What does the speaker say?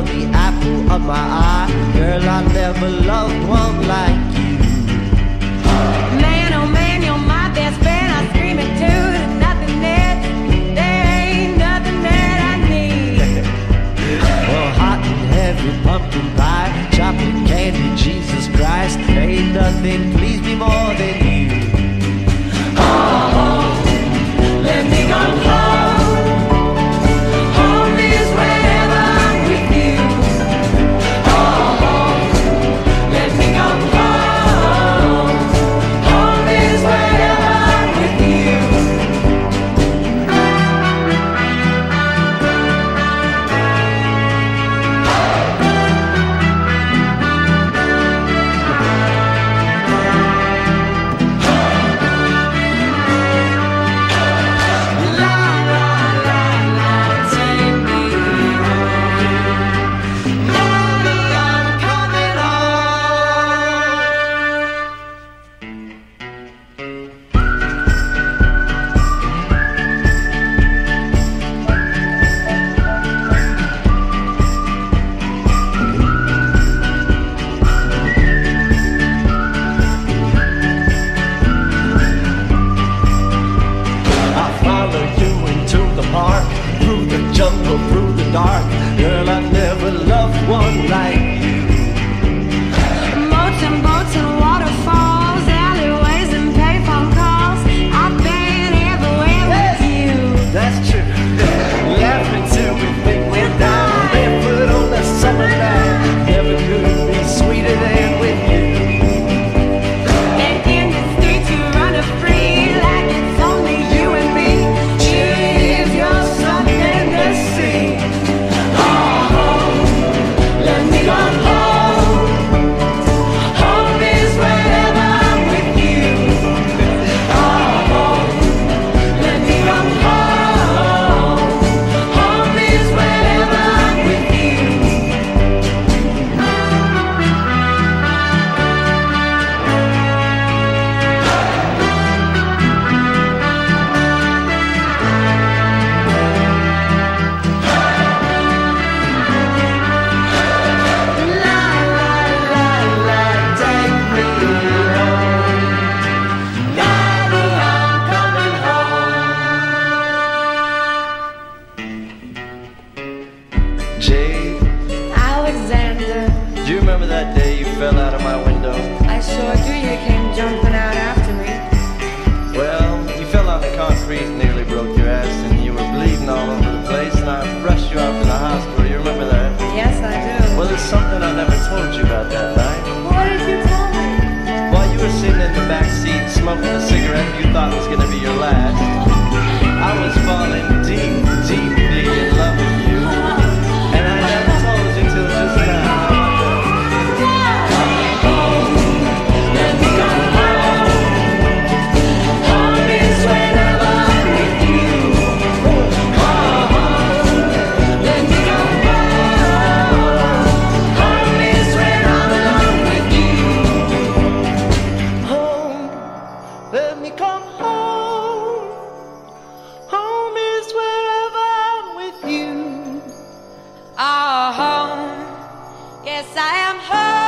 the apple of my eye. Girl, I never loved one like you. Man, oh man, you're my best friend. I scream it too. There's nothing that, there ain't nothing that I need. Well, hot and heavy pumpkin pie, chocolate candy, Jesus Christ, ain't nothing please me more than you. Oh, let me go home. Home is wherever I'm with you. Oh, let me go home. Home is wherever I'm with you. Through the jungle, through the dark, girl, I never loved one like you. Moats and boats and waterfalls, alleyways and payphone calls. I've been everywhere with you. That's true. Laughing till we think we're down, barefoot on the summer night. Never could be sweeter than with you. And in the streets you run a free like it's only you and me. If you're something to see. Oh, let me go home. Home is wherever I'm with you. Oh, let me go home. Home is wherever I'm with you. Jade, Alexander, do you remember that day you fell out of my window? I sure do. You came jumping out after me. Well, you fell on the concrete and nearly broke your ass, and you were bleeding all over the place, and I rushed you off to the hospital. You remember that? Yes, I do. Well, there's something I never told you about that night. What did you tell me? While you were sitting in the back seat smoking a cigarette you thought was going to be your last, I was falling deep, deeply in love with you, and I never told you till just now. Let me go home. Home is wherever I'm with you. Oh, let me go home. Home is where I belong with you. Home, let me come home. Home is wherever I'm with you. Oh, home. Yes, I am home.